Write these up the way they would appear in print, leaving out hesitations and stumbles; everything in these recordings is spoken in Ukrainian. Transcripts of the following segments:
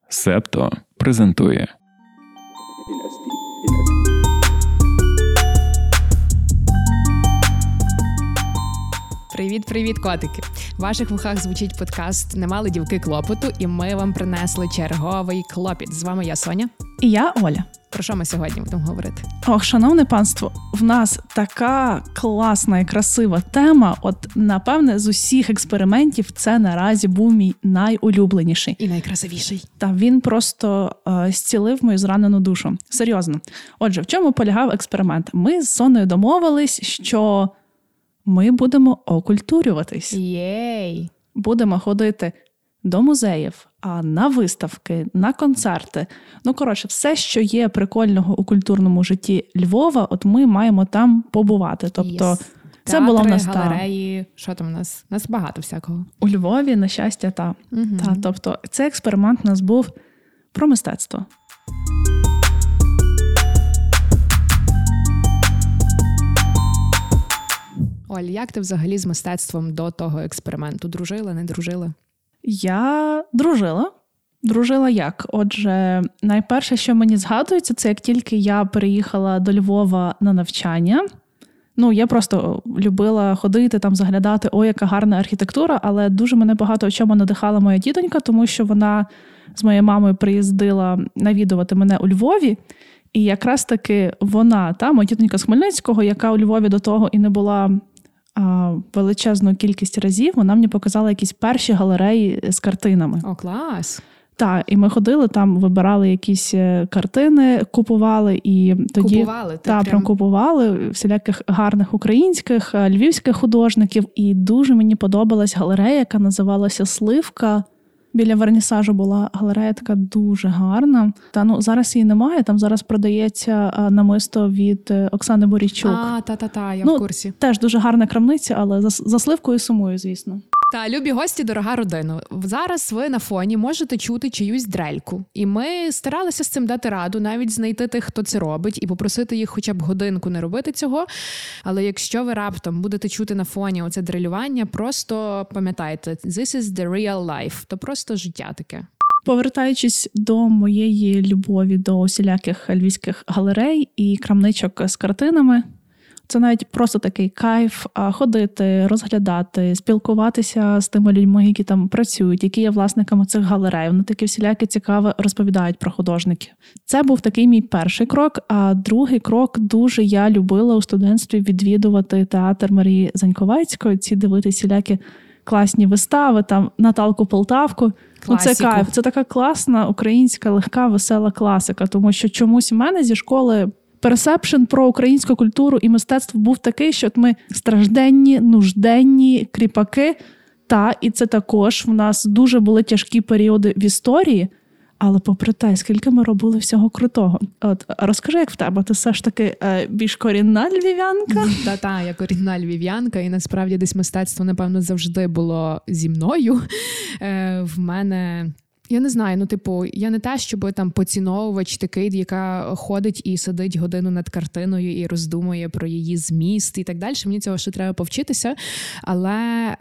Септо презентує. Привіт, котики! В ваших вухах звучить подкаст «Не мали дівки клопоту», і ми вам принесли черговий клопіт. З вами я, Соня. І я, Оля. Про що ми сьогодні будемо говорити? Ох, шановне панство, в нас така класна і красива тема. От, напевне, з усіх експериментів це наразі був мій найулюбленіший. І найкрасивіший. Та він просто зцілив мою зранену душу. Серйозно. Отже, в чому полягав експеримент? Ми з Соною домовились, що ми будемо окультурюватись. Єй! Будемо ходити до музеїв, на виставки, на концерти. Ну, коротше, все, що є прикольного у культурному житті Львова, от ми маємо там побувати. Тобто, це було в нас галереї, що там у нас? У нас багато всякого. У Львові, на щастя, та. Тобто, цей експеримент у нас був про мистецтво. Оль, як ти взагалі з мистецтвом до того експерименту? Дружила, не дружила? Я дружила. Дружила як? Отже, найперше, що мені згадується, це як тільки я переїхала до Львова на навчання. Ну, я просто любила ходити, там заглядати, ой, яка гарна архітектура, але дуже мене багато в чому надихала моя тітонька, тому що вона з моєю мамою приїздила навідувати мене у Львові. І якраз таки вона, моя тітонька з Хмельницького, яка у Львові до того і не була величезну кількість разів, вона мені показала якісь перші галереї з картинами. О, клас! Так, і ми ходили, там вибирали якісь картини, купували і тоді... Купували? Прям купували всіляких гарних українських, львівських художників. І дуже мені подобалась галерея, яка називалася «Сливка». Біля вернісажу була галерея така дуже гарна. Зараз її немає, там зараз продається намисто від Оксани Борійчук. Я в курсі. Теж дуже гарна крамниця, але за Сливкою сумую, звісно. Та, любі гості, дорога родина. Зараз ви на фоні можете чути чиюсь дрельку. І ми старалися з цим дати раду, навіть знайти тих, хто це робить, і попросити їх хоча б годинку не робити цього. Але якщо ви раптом будете чути на фоні оце дрелювання, просто пам'ятайте, this is the real life. То просто життя таке. Повертаючись до моєї любові до усіляких львівських галерей і крамничок з картинами, це навіть просто такий кайф ходити, розглядати, спілкуватися з тими людьми, які там працюють, які є власниками цих галерей. Вони такі всілякі цікаве розповідають про художників. Це був такий мій перший крок, а другий крок дуже я любила у студентстві відвідувати театр Марії Заньковецької, дивитися всілякі класні вистави, там Наталку Полтавку. Це кайф, це така класна українська, легка, весела класика, тому що чомусь в мене зі школи персепшн про українську культуру і мистецтво був такий, що ми стражденні, нужденні, кріпаки. І це також в нас дуже були тяжкі періоди в історії, але попри те, скільки ми робили всього крутого. Розкажи, як в тебе? Ти все ж таки більш корінна львів'янка? Я корінна львів'янка, і насправді десь мистецтво, напевно, завжди було зі мною. В мене... Я не знаю, я не та, щоб там поціновувач такий, яка ходить і сидить годину над картиною і роздумує про її зміст і так далі. Мені цього ще треба повчитися, але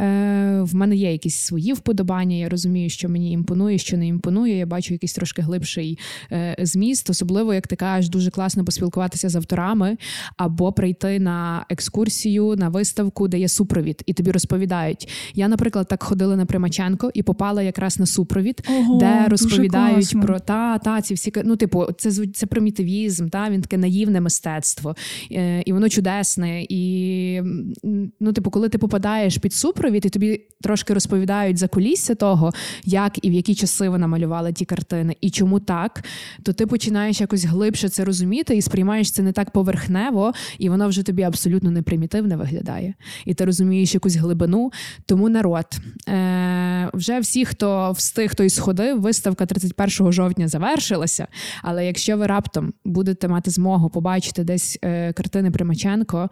в мене є якісь свої вподобання, я розумію, що мені імпонує, що не імпонує, я бачу якийсь трошки глибший зміст, особливо, як ти кажеш, дуже класно поспілкуватися з авторами або прийти на екскурсію, на виставку, де є супровід, і тобі розповідають. Я, наприклад, так ходила на Примаченко і попала якраз на супровід, де розповідають про ці всі, це примітивізм, він таке наївне мистецтво, і воно чудесне, і коли ти попадаєш під супровід, і тобі трошки розповідають за кулісся того, як і в які часи вона малювала ті картини, і чому так, то ти починаєш якось глибше це розуміти, і сприймаєш це не так поверхнево, і воно вже тобі абсолютно не примітивне виглядає. І ти розумієш якусь глибину. Тому народ, вже всі, хто встиг, хто і сходив, виставка 31 жовтня завершилася, але якщо ви раптом будете мати змогу побачити десь картини Примаченко,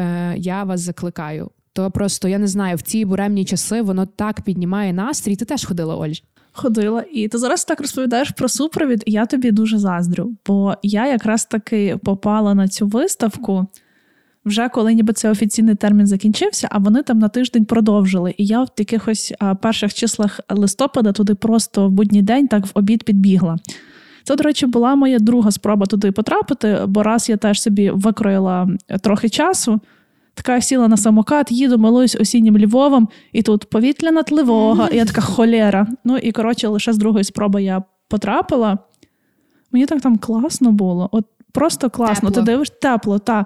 я вас закликаю. То просто, я не знаю, в ці буремні часи воно так піднімає настрій. Ти теж ходила, Оль? Ходила. І ти зараз так розповідаєш про супровід, і я тобі дуже заздрю. Бо я якраз таки попала на цю виставку вже коли ніби цей офіційний термін закінчився, а вони там на тиждень продовжили. І я в якихось перших числах листопада туди просто в будній день так в обід підбігла. Це, до речі, була моя друга спроба туди потрапити, бо раз я теж собі викроїла трохи часу, така сіла на самокат, їду, милуюсь осіннім Львовом, і тут повітряна тривога, і я така холєра. Ну і, коротше, лише з другої спроби я потрапила. Мені так там класно було. От просто класно. Тепло. Ти дивишся, тепло, та.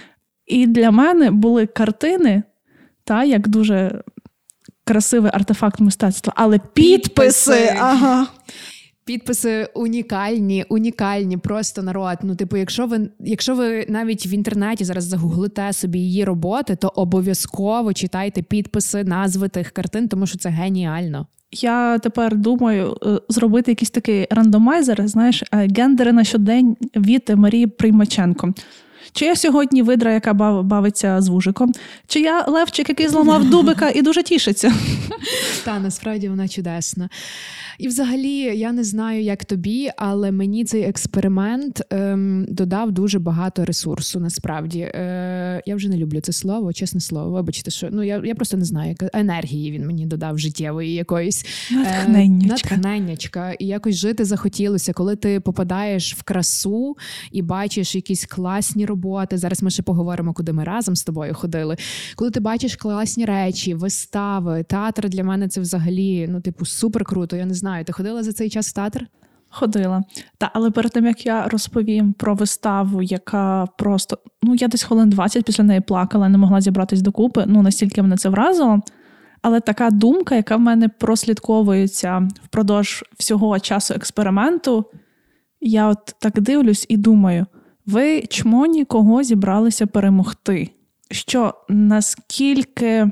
І для мене були картини, та, як дуже красивий артефакт мистецтва, але підписи. Ага. Підписи унікальні, просто народ. Ну, типу, якщо ви навіть в інтернеті зараз загуглите собі її роботи, то обов'язково читайте підписи, назви тих картин, тому що це геніально. Я тепер думаю зробити якийсь такий рандомайзер, знаєш, гендери на щодень від Марії Приймаченко. Чи я сьогодні видра, яка бавиться з вужиком? Чи я левчик, який зламав дубика і дуже тішиться? Та, насправді вона чудесна. І взагалі, я не знаю, як тобі, але мені цей експеримент додав дуже багато ресурсу, насправді. Я вже не люблю це слово, чесне слово. Вибачте, що я просто не знаю, яка енергії він мені додав життєвої якоїсь. Натхненнячка. І якось жити захотілося, коли ти попадаєш в красу і бачиш якісь класні роботи. Зараз ми ще поговоримо, куди ми разом з тобою ходили. Коли ти бачиш класні речі, вистави, театр для мене це взагалі, супер круто. Я не знаю, ти ходила за цей час в театр? Ходила. Але перед тим, як я розповім про виставу, яка просто... я десь хвилин 20 після неї плакала, не могла зібратись докупи. Настільки мене це вразило. Але така думка, яка в мене прослідковується впродовж всього часу експерименту, я от так дивлюсь і думаю, ви, чмоні, кого зібралися перемогти? Що, наскільки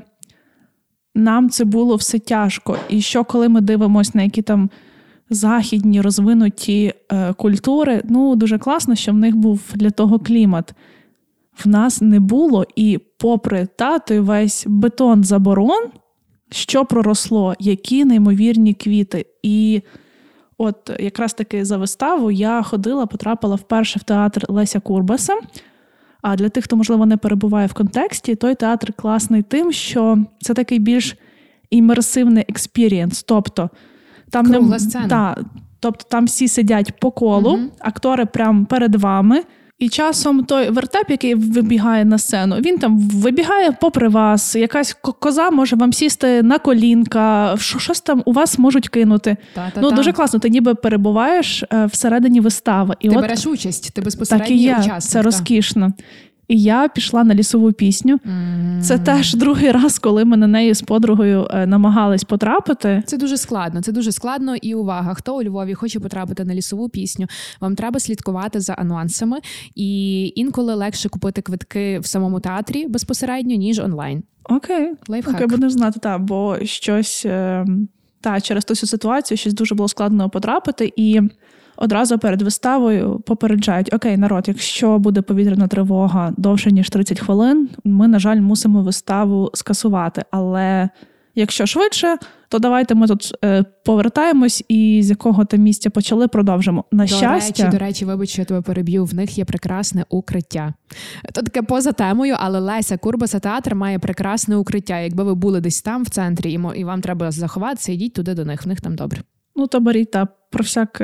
нам це було все тяжко? І що, коли ми дивимося на які там західні, розвинуті культури, дуже класно, що в них був для того клімат. В нас не було, і попри той весь бетон заборон, що проросло, які неймовірні квіти. І от якраз таки за виставу я потрапила вперше в театр Леся Курбаса. А для тих, хто, можливо, не перебуває в контексті, той театр класний тим, що це такий більш імерсивний експірієнс. Тобто там кругла сцена. Тобто там всі сидять по колу, актори прямо перед вами. І часом той вертеп, який вибігає на сцену, він там вибігає попри вас. Якась коза може вам сісти на колінка, щось там у вас можуть кинути. Дуже класно, ти ніби перебуваєш всередині вистави. І ти береш участь, ти безпосередній учасник. Це розкішно. І я пішла на лісову пісню. Це теж другий раз, коли ми на неї з подругою намагались потрапити. Це дуже складно. І увага, хто у Львові хоче потрапити на лісову пісню, вам треба слідкувати за анонсами. І інколи легше купити квитки в самому театрі безпосередньо, ніж онлайн. Окей, будеш знати, бо щось... через ту ситуацію щось дуже було складно потрапити. І одразу перед виставою попереджають, окей, народ, якщо буде повітряна тривога довше, ніж 30 хвилин, ми, на жаль, мусимо виставу скасувати. Але якщо швидше, то давайте ми тут повертаємось і з якого там місця почали, продовжимо. До речі, вибач, що я тебе переб'ю, в них є прекрасне укриття. То таке поза темою, але Леся Курбаса театр має прекрасне укриття. Якби ви були десь там в центрі і вам треба заховатися, йдіть туди до них, в них там добре. То беріть, про всяк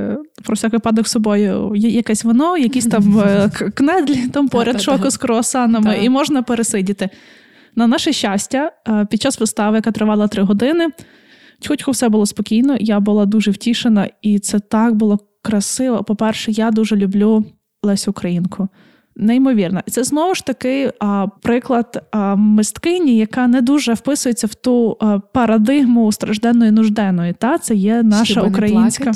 випадок з собою якесь вино, якісь там кнедлі, там поряд шоку з круасанами, і можна пересидіти. На наше щастя, під час вистави, яка тривала 3 години, чуть-чуть все було спокійно, я була дуже втішена, і це так було красиво. По-перше, я дуже люблю Лесю Українку. Неймовірно. І це знову ж таки приклад мисткині, яка не дуже вписується в ту парадигму стражденної нужденної. Це є наша українська.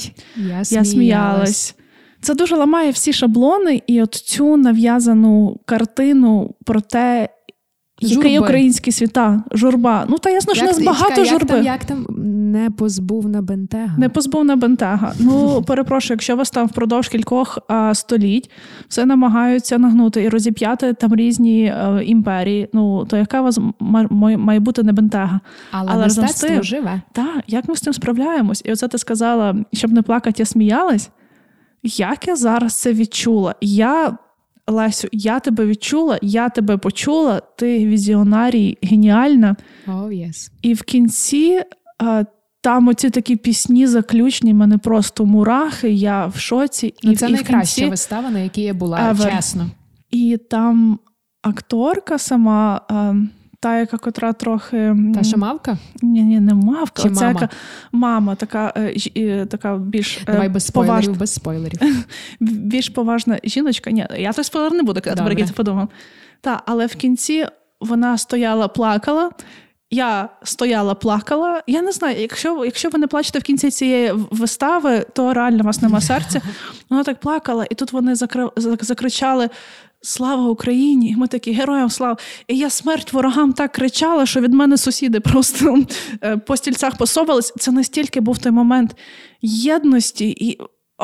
Я сміялась. Це дуже ламає всі шаблони і от цю нав'язану картину про те, який український світа, журба. Ясно, що у нас багато журби. Як там? Непозбувна бентега. Непозбувна бентега. Перепрошую, якщо вас там впродовж кількох століть все намагаються нагнути і розіп'яти там різні імперії, то яка у вас має бути не бентега? Але мистецтво живе. Як ми з цим справляємось? І оце ти сказала, щоб не плакати, я сміялась. Як я зараз це відчула? Я Лесю, я тебе відчула, я тебе почула, ти візіонарій, геніальна. Oh, yes. І в кінці там оці такі пісні заключні, мене просто мурахи, я в шоці. Це найкраща вистава, на якій я була, чесно. І там акторка сама, та, яка котра трохи... Та що мавка? Ні, не мавка. Чи мама? Яка мама, така більш Давай без спойлерів, без спойлерів. Більш поважна жіночка. Ні, я той спойлер не буду казати, про який подумав. Так, але в кінці вона стояла, плакала. Я стояла, плакала. Я не знаю, якщо ви не плачете в кінці цієї вистави, то реально у вас нема серця. Вона так плакала, і тут вони закричали «Слава Україні!» І ми такі «Героям слава!» І я смерть ворогам так кричала, що від мене сусіди просто по стільцях посовались. Це настільки був той момент єдності і...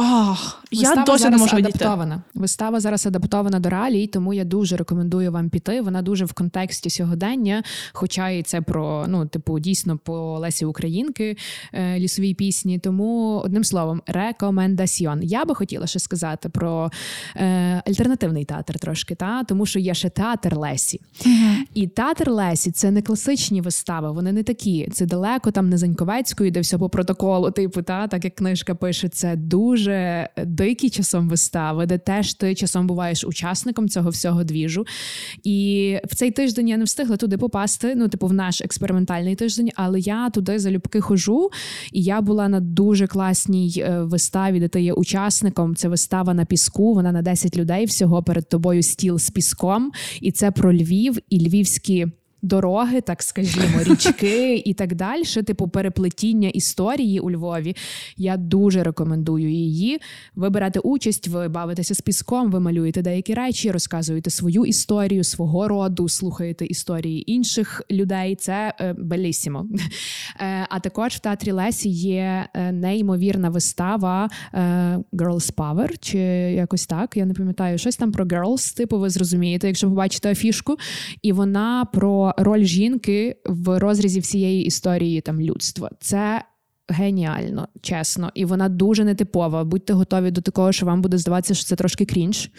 я досі не можу відійти. Вистава зараз адаптована до реалій, тому я дуже рекомендую вам піти. Вона дуже в контексті сьогодення, хоча і це про, дійсно по Лесі Українки, лісовій пісні. Тому, одним словом, рекомендаціон. Я би хотіла ще сказати про альтернативний театр трошки, тому що є ще театр Лесі. І театр Лесі – це не класичні вистави, вони не такі. Це далеко там не Заньковецької, де все по протоколу, так як книжка пише, це дуже дикі часом вистави, де теж ти часом буваєш учасником цього всього двіжу. І в цей тиждень я не встигла туди попасти, в наш експериментальний тиждень, але я туди залюбки хожу, і я була на дуже класній виставі, де ти є учасником. Це вистава на піску, вона на 10 людей всього, перед тобою стіл з піском, і це про Львів і львівські дороги, так скажімо, річки і так далі, переплетіння історії у Львові. Я дуже рекомендую її. Ви берете участь, ви бавитеся з піском, ви малюєте деякі речі, розказуєте свою історію, свого роду, слухаєте історії інших людей. Це белісімо. А також в театрі Лесі є неймовірна вистава Girls Power, чи якось так, я не пам'ятаю, щось там про girls, ви зрозумієте, якщо побачите афішку. І вона про роль жінки в розрізі всієї історії людства. Це геніально, чесно. І вона дуже нетипова. Будьте готові до такого, що вам буде здаватися, що це трошки крінж.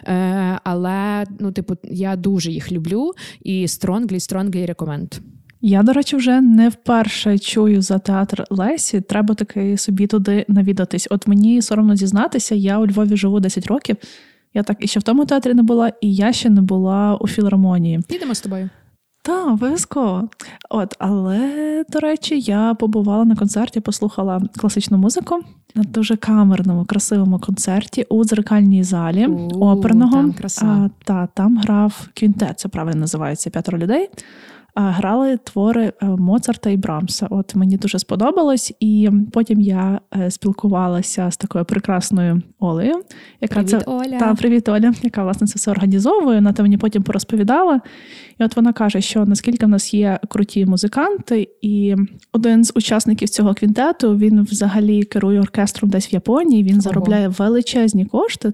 Але, я дуже їх люблю. І strongly recommend. Я, до речі, вже не вперше чую за театр Лесі. Треба таки собі туди навідатись. От мені соромно зізнатися, я у Львові живу 10 років. Я так і ще в тому театрі не була, і я ще не була у філармонії. Підемо з тобою. Так, обов'язково. Але, до речі, я побувала на концерті, послухала класичну музику на дуже камерному, красивому концерті у дзеркальній залі оперного. Там краса. Там грав квінтет, це правильно називається, 5 людей. Грали твори Моцарта і Брамса. От мені дуже сподобалось, і потім я спілкувалася з такою прекрасною Олею, яка привіт, Оля, яка, власне, це все організовує. Вона мені потім порозповідала. І от вона каже, що наскільки в нас є круті музиканти, і один з учасників цього квінтету, він взагалі керує оркестром десь в Японії, він заробляє величезні кошти,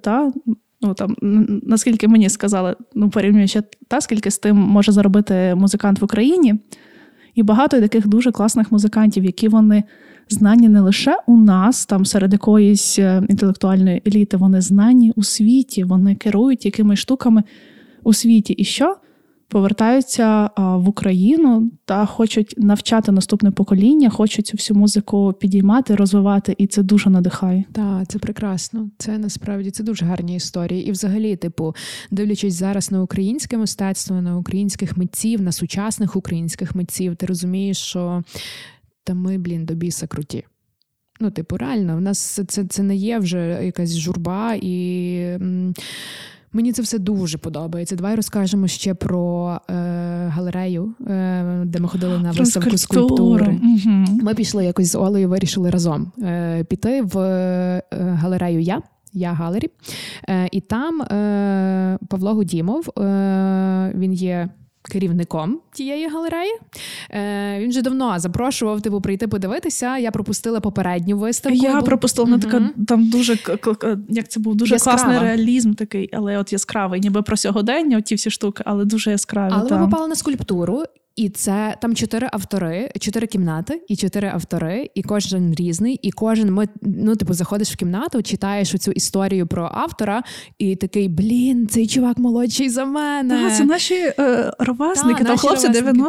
наскільки мені сказали, порівнюючи скільки з тим може заробити музикант в Україні. І багато таких дуже класних музикантів, які вони знані не лише у нас, там серед якоїсь інтелектуальної еліти, вони знані у світі, вони керують якимись штуками у світі. І що? Повертаються в Україну та хочуть навчати наступне покоління, хочуть цю всю музику підіймати, розвивати, і це дуже надихає. Так, це прекрасно. Це насправді це дуже гарні історії. І взагалі, дивлячись зараз на українське мистецтво, на українських митців, на сучасних українських митців, ти розумієш, що ми, до біса круті. Реально, в нас це не є вже якась журба і... Мені це все дуже подобається. Давай розкажемо ще про галерею, де ми ходили на виставку скульптури. Угу. Ми пішли якось з Олею, вирішили разом піти в галерею Я Галері. І там Павло Гудімов, він є керівником тієї галереї. Він вже давно запрошував прийти подивитися. Я пропустила попередню виставку. Я пропустила, вона така, там дуже, як це був, дуже яскрава. Класний реалізм такий, але яскравий, ніби про сьогодення, ті всі штуки, але дуже яскраві. Але ми попали на скульптуру, І це там 4 автори, 4 кімнати і 4 автори, і кожен різний, і кожен заходиш в кімнату, читаєш оцю історію про автора, і такий, цей чувак молодший за мене. Це наші ровесники, там хлопці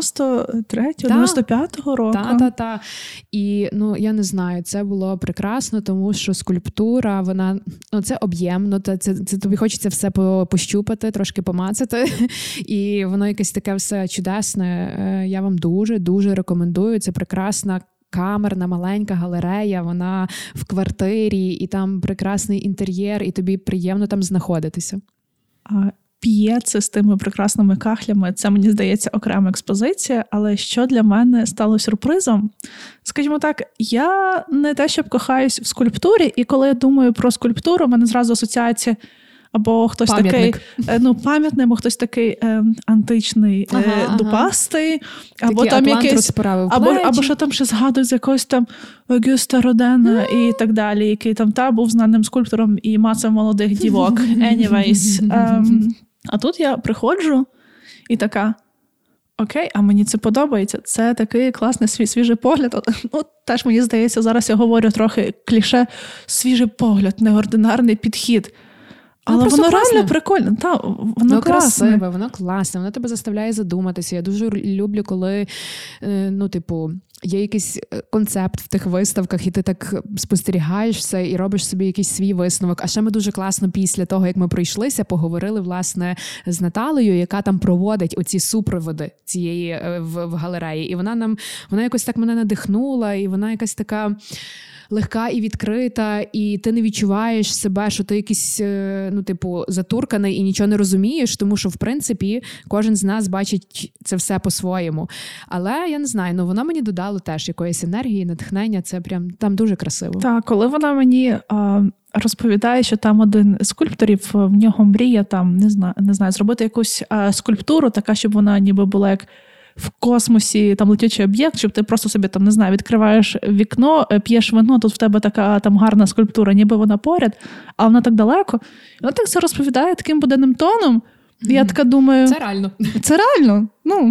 93-95 року. Так. І, я не знаю, це було прекрасно, тому що скульптура, вона, це об'ємно, це тобі хочеться все пощупати, трошки помацати, і воно якесь таке все чудесне. Я вам дуже рекомендую. Це прекрасна камерна маленька галерея, вона в квартирі, і там прекрасний інтер'єр, і тобі приємно там знаходитися. П'єци з тими прекрасними кахлями, це, мені здається, окрема експозиція, але що для мене стало сюрпризом? Скажімо так, я не те, щоб кохаюсь в скульптурі, і коли я думаю про скульптуру, в мене зразу асоціація або хтось пам'ятник. Такий, пам'ятник, або хтось такий античний, дупастий, або такий там якийсь, або що там ще згадують з якогось там Огюста Родена і так далі, який там був знаним скульптором і мацав молодих дівок. Anyways. А тут я приходжу і така, окей, а мені це подобається. Це такий класний свіжий погляд. Теж, мені здається, зараз я говорю трохи кліше, свіжий погляд, неординарний підхід. Але воно реально прикольно. Воно красиве, воно класне, воно тебе заставляє задуматися. Я дуже люблю, коли, є якийсь концепт в тих виставках, і ти так спостерігаєш все і робиш собі якийсь свій висновок. А ще ми дуже класно після того, як ми пройшлися, поговорили, власне, з Наталею, яка там проводить оці супроводи цієї в галереї. І вона якось так мене надихнула, і вона якась така легка і відкрита, і ти не відчуваєш себе, що ти якийсь, затурканий і нічого не розумієш, тому що, в принципі, кожен з нас бачить це все по-своєму. Але, я не знаю, воно мені додало теж якоїсь енергії, натхнення, це прям там дуже красиво. Так, коли вона мені розповідає, що там один з скульпторів, в нього мріє там, не знаю, зробити якусь скульптуру, така, щоб вона ніби була як в космосі, там летючий об'єкт, щоб ти просто собі там, не знаю, відкриваєш вікно, п'єш вино, тут в тебе така там гарна скульптура, ніби вона поряд, а вона так далеко. І вона так це розповідає таким буденним тоном. І я така думаю... Це реально. Це реально.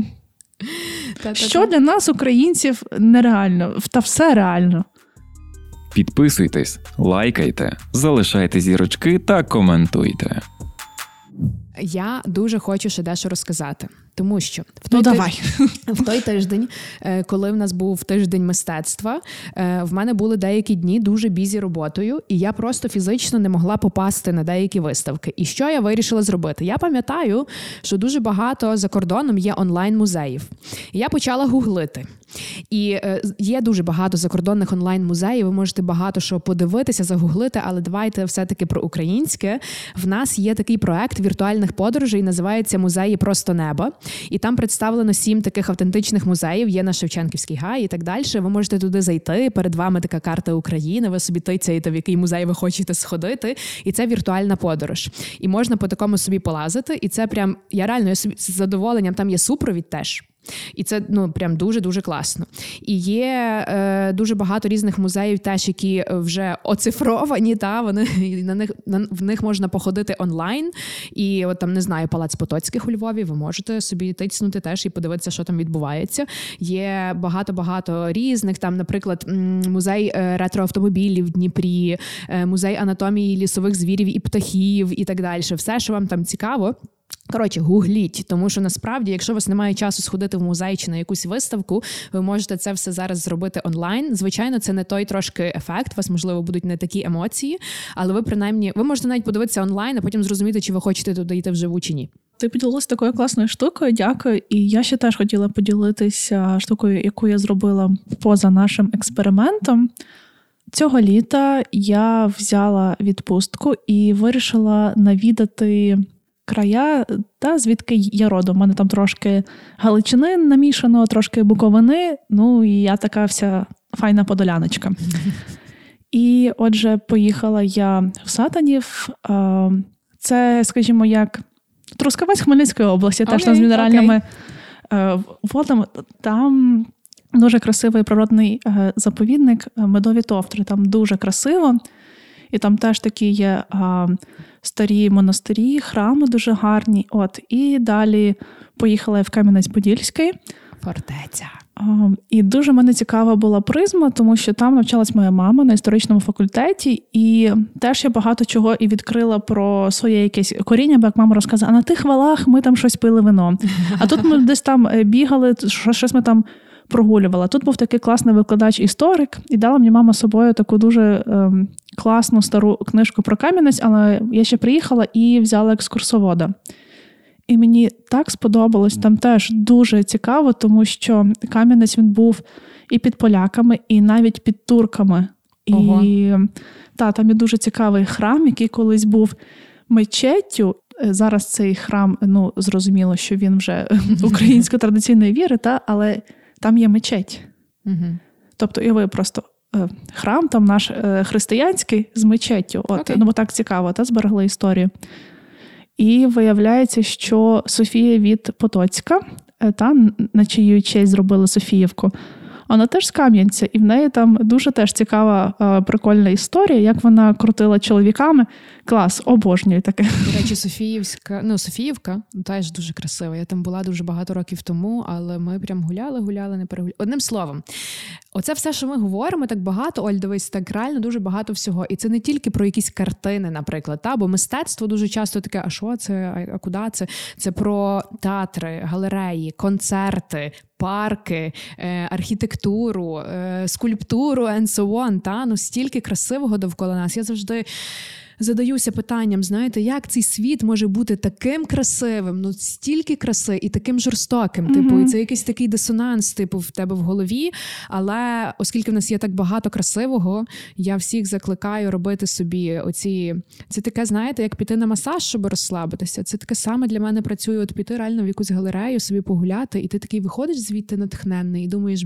Що для нас, українців, нереально. Та все реально. Підписуйтесь, лайкайте, залишайте зірочки та коментуйте. Я дуже хочу ще дещо розказати, тому що в той тиждень, коли в нас був тиждень мистецтва, в мене були деякі дні дуже бізі роботою, і я просто фізично не могла попасти на деякі виставки. І що я вирішила зробити? Я пам'ятаю, що дуже багато за кордоном є онлайн-музеїв. І я почала гуглити. І є дуже багато закордонних онлайн-музеїв, ви можете багато що подивитися, загуглити, але давайте все-таки про українське. В нас є такий проект віртуальних подорожей, називається «Музеї просто неба». І там представлено 7 таких автентичних музеїв, є на Шевченківській гаї і так далі. Ви можете туди зайти, перед вами така карта України, ви собі тицяєте, в який музей ви хочете сходити, і це віртуальна подорож. І можна по такому собі полазити, і це прям, я собі з задоволенням, там є супровід теж. І це, прям дуже-дуже класно. І є дуже багато різних музеїв теж, які вже оцифровані, вони, в них можна походити онлайн. І от там, не знаю, Палац Потоцьких у Львові, ви можете собі тицнути теж і подивитися, що там відбувається. Є багато-багато різних, там, наприклад, музей ретроавтомобілів в Дніпрі, музей анатомії лісових звірів і птахів і так далі. Все, що вам там цікаво. Коротше, гугліть, тому що насправді, якщо у вас немає часу сходити в музей чи на якусь виставку, ви можете це все зараз зробити онлайн. Звичайно, це не той трошки ефект, у вас, можливо, будуть не такі емоції, але ви можете навіть подивитися онлайн, а потім зрозуміти, чи ви хочете туди йти вживу чи ні. Ти поділилася такою класною штукою, дякую. І я ще теж хотіла поділитися штукою, яку я зробила поза нашим експериментом. Цього літа я взяла відпустку і вирішила навідати края, звідки я родом. У мене там трошки Галичини намішано, трошки Буковини, і я така вся файна подоляночка. І, отже, поїхала я в Сатанів. Це, скажімо, як Трускавець Хмельницької області, теж там з мінеральними водами. Там дуже красивий природний заповідник, Медові Товтри. Там дуже красиво. І там теж такі є старі монастирі, храми дуже гарні. І далі поїхала я в Кам'янець-Подільський. Фортеця. І дуже мене цікава була призма, тому що там навчалась моя мама на історичному факультеті, і теж я багато чого і відкрила про своє якесь коріння, бо як мама розказала, а на тих валах ми там щось пили вино. А тут ми десь там бігали, щось ми там прогулювала. Тут був такий класний викладач-історик, і дала мені мама з собою таку дуже класну стару книжку про Кам'янець, але я ще приїхала і взяла екскурсовода. І мені так сподобалось, там теж дуже цікаво, тому що Кам'янець він був і під поляками, і навіть під турками. Ого. І там є дуже цікавий храм, який колись був мечеттю. Зараз цей храм, зрозуміло, що він вже української традиційної віри, але там є мечеть. Угу. Тобто, і ви просто храм там наш християнський з мечеттю. Бо так цікаво, зберегли історію. І виявляється, що Софія від Потоцька, на чию честь зробили Софіївку, вона теж з Кам'янця, і в неї там дуже теж цікава, прикольна історія, як вона крутила чоловіками. Клас, обожнюю таке. До речі, Софіївка теж дуже красива. Я там була дуже багато років тому, але ми прям гуляли, не перегуляли. Одним словом, оце все, що ми говоримо, так багато, Оль, дивись, так реально дуже багато всього. І це не тільки про якісь картини, наприклад, бо мистецтво дуже часто таке, а що це, а куди це? Це про театри, галереї, концерти, парки, архітектуру, скульптуру and so on, стільки красивого довкола нас. Я завжди задаюся питанням, знаєте, як цей світ може бути таким красивим, стільки краси і таким жорстоким, і це якийсь такий дисонанс, в тебе в голові, але оскільки в нас є так багато красивого, я всіх закликаю робити собі це таке, знаєте, як піти на масаж, щоб розслабитися, це таке саме для мене працює, піти реально в якусь галерею, собі погуляти, і ти такий виходиш звідти натхненний і думаєш,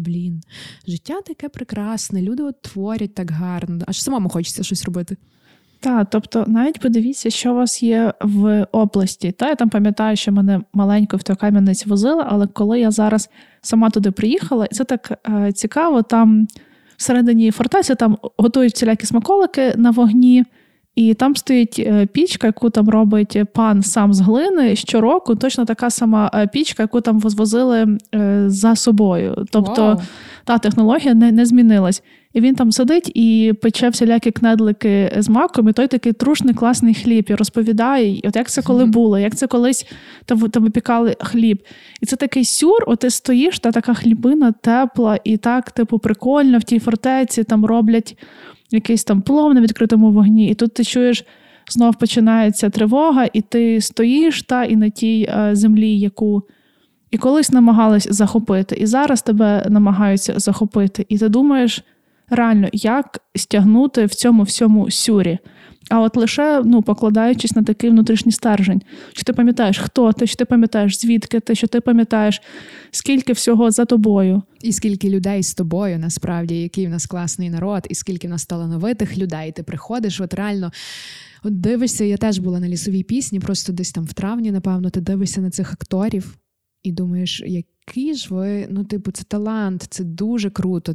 життя таке прекрасне, люди творять так гарно, аж самому хочеться щось робити. Так, тобто навіть подивіться, що у вас є в області. Я там пам'ятаю, що мене маленько в той Кам'янець возили, але коли я зараз сама туди приїхала, це так цікаво, там всередині фортеці там готують всілякі смаколики на вогні, і там стоїть пічка, яку там робить пан сам з глини щороку, точно така сама пічка, яку там возвозили за собою. Тобто та технологія не змінилась. І він там сидить і пече всілякі кнедлики з маком, і той такий трушний, класний хліб, і розповідає, як це коли було, як це колись там випікали хліб. І це такий сюр, ти стоїш, така хлібина тепла, і так, прикольно в тій фортеці, там роблять якийсь там плов на відкритому вогні, і тут ти чуєш, знов починається тривога, і ти стоїш, і на тій землі, яку і колись намагались захопити, і зараз тебе намагаються захопити. І ти думаєш, реально, як стягнути в цьому всьому сюрі? А от лише, покладаючись на такий внутрішній стержень. Що ти пам'ятаєш, хто ти, що ти пам'ятаєш, звідки ти, що ти пам'ятаєш, скільки всього за тобою. І скільки людей з тобою, насправді, який в нас класний народ, і скільки в нас талановитих людей. Ти приходиш, реально, дивишся, я теж була на лісовій пісні, просто десь там в травні, напевно, ти дивишся на цих акторів і думаєш, які ж ви, це талант, це дуже круто.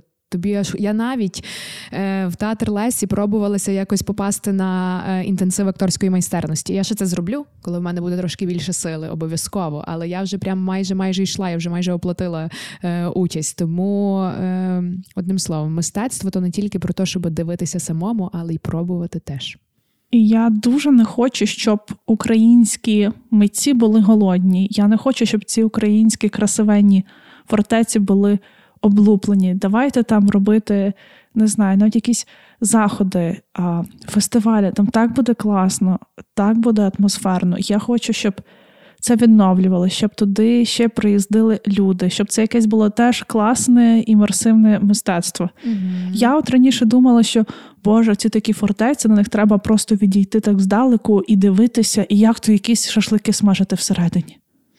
Я навіть в театр Лесі пробувалася якось попасти на інтенсив акторської майстерності. Я ще це зроблю, коли в мене буде трошки більше сили, обов'язково. Але я вже прям майже йшла, я вже майже оплатила участь. Тому, одним словом, мистецтво то не тільки про те, щоб дивитися самому, але й пробувати теж. І я дуже не хочу, щоб українські митці були голодні. Я не хочу, щоб ці українські красивенні фортеці були облуплені. Давайте там робити, не знаю, навіть якісь заходи, фестивалі. Там так буде класно, так буде атмосферно. Я хочу, щоб це відновлювалося, щоб туди ще приїздили люди, щоб це якесь було теж класне, імерсивне мистецтво. Mm-hmm. Я раніше думала, що, Боже, ці такі фортеці, на них треба просто відійти так здалеку і дивитися, і як то якісь шашлики смажити всередині.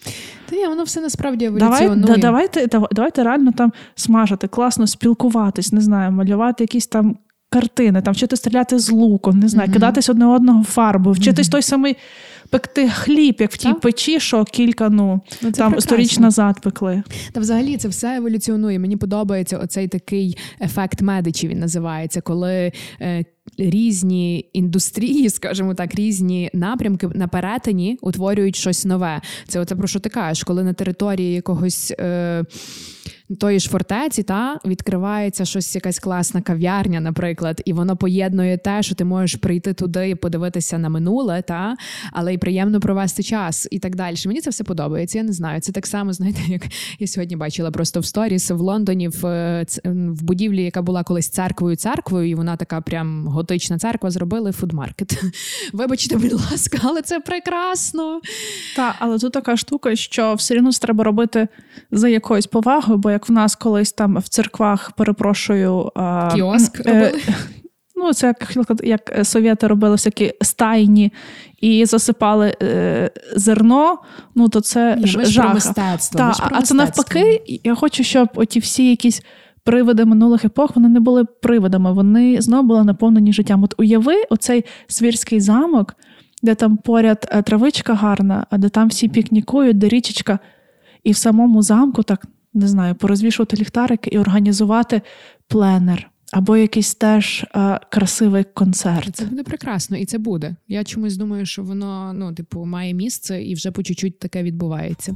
Та ні, воно все насправді еволюціонує. Давайте реально там смажити, класно спілкуватись, не знаю, малювати якісь там картини, там вчити стріляти з луком, не знаю, кидатись одне одного фарбою, вчитись той самий пекти хліб, як в тій печі, що кілька, там 100 років назад пекли. Та взагалі це все еволюціонує. Мені подобається оцей такий ефект Медичі, він називається, коли різні індустрії, скажімо так, різні напрямки на перетині утворюють щось нове. Це оце про що ти кажеш, коли на території якогось тої ж фортеці відкривається щось, якась класна кав'ярня, наприклад, і воно поєднує те, що ти можеш прийти туди і подивитися на минуле, але й приємно провести час і так далі. Мені це все подобається, я не знаю. Це так само, знаєте, як я сьогодні бачила просто в сторіс в Лондоні в будівлі, яка була колись церквою, і вона така прям готична церква, зробили фудмаркет. Вибачте, будь ласка, але це прекрасно. Так, але тут така штука, що все рівно треба робити за якоюсь повагою, бо як в нас колись там в церквах, перепрошую... Кіоск робили? Це як совєти робили всякі стайні і засипали зерно, то це жах. А це навпаки, я хочу, щоб оті всі якісь привиди минулих епох, вони не були привидами, вони знову були наповнені життям. От уяви оцей Свірський замок, де там поряд травичка гарна, а де там всі пікнікують, де річечка, і в самому замку так, не знаю, порозвішувати ліхтарики і організувати пленер. Або якийсь теж красивий концерт. Це буде прекрасно, і це буде. Я чомусь думаю, що воно, має місце, і вже по чуть-чуть таке відбувається.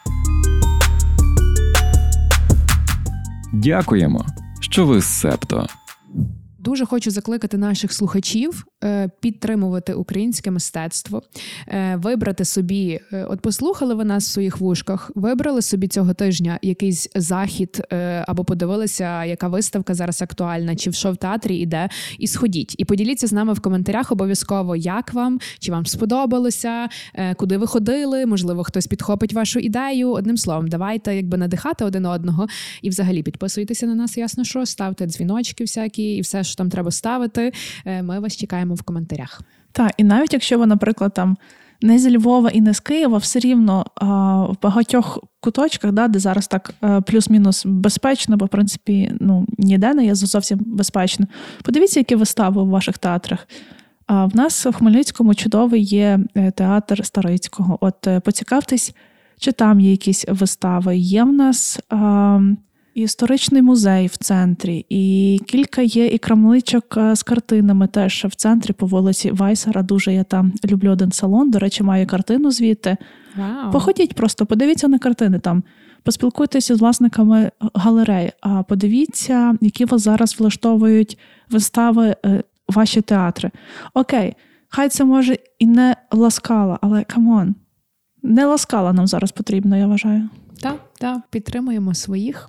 Дякуємо, що ви з Септо. Дуже хочу закликати наших слухачів підтримувати українське мистецтво, вибрати собі, от послухали ви нас в своїх вушках, вибрали собі цього тижня якийсь захід або подивилися, яка виставка зараз актуальна, чи в шоу-театрі іде, і сходіть. І поділіться з нами в коментарях обов'язково, як вам, чи вам сподобалося, куди ви ходили, можливо, хтось підхопить вашу ідею. Одним словом, давайте надихати один одного і взагалі підписуйтеся на нас, ясно що, ставте дзвіночки всякі і все, що там треба ставити. Ми вас чекаємо в коментарях. Так, і навіть якщо ви, наприклад, там не зі Львова і не з Києва, все рівно в багатьох куточках, де зараз так плюс-мінус безпечно, бо, в принципі, ніде не є зовсім безпечно. Подивіться, які вистави у ваших театрах. В нас в Хмельницькому чудовий є театр Старицького. От поцікавтесь, чи там є якісь вистави. Є в нас історичний музей в центрі, і кілька є і крамничок з картинами теж в центрі по вулиці Вайсера. Дуже я там люблю один салон, до речі, маю картину звідти. Wow. Походіть просто, подивіться на картини там, поспілкуйтеся з власниками галерей, а подивіться, які вас зараз влаштовують вистави ваші театри. Окей, хай це може і не Ла-Скала, але камон, не Ла-Скала нам зараз потрібно, я вважаю. Так, підтримуємо своїх.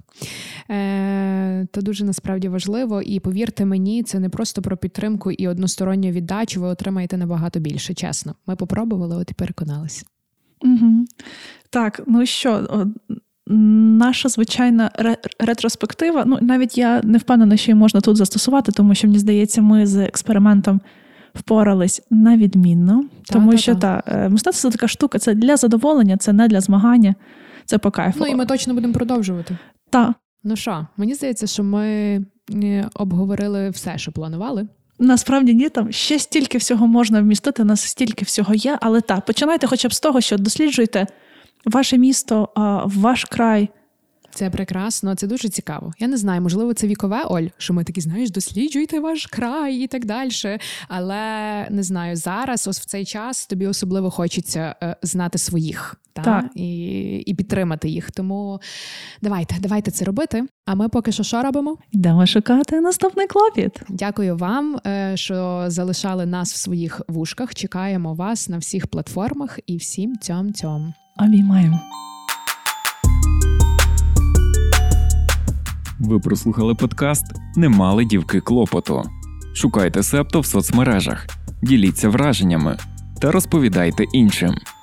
Це дуже насправді важливо. І повірте мені, це не просто про підтримку і односторонню віддачу. Ви отримаєте набагато більше, чесно. Ми попробували, от і переконалися. Угу. Так, що, наша звичайна ретроспектива, навіть я не впевнена, що її можна тут застосувати, тому що, мені здається, ми з експериментом впорались на відмінно. Тому що мистецтво – це така штука, це для задоволення, це не для змагання. Це по кайфу. І ми точно будемо продовжувати. Так. Що, мені здається, що ми обговорили все, що планували. Насправді ні, там ще стільки всього можна вмістити, у нас стільки всього є, але починайте хоча б з того, що досліджуйте ваше місто, ваш край. Це прекрасно, це дуже цікаво. Я не знаю, можливо, це вікове, Оль, що ми такі, досліджуйте ваш край і так далі. Але, не знаю, зараз, ось в цей час, тобі особливо хочеться знати своїх. Так. І підтримати їх. Тому давайте це робити. А ми поки що робимо? Йдемо шукати наступний клопіт. Дякую вам, що залишали нас в своїх вушках. Чекаємо вас на всіх платформах і всім цьом-цьом. Обіймаємо. Ви прослухали подкаст «Не мали дівки клопоту». Шукайте Септо в соцмережах, діліться враженнями та розповідайте іншим.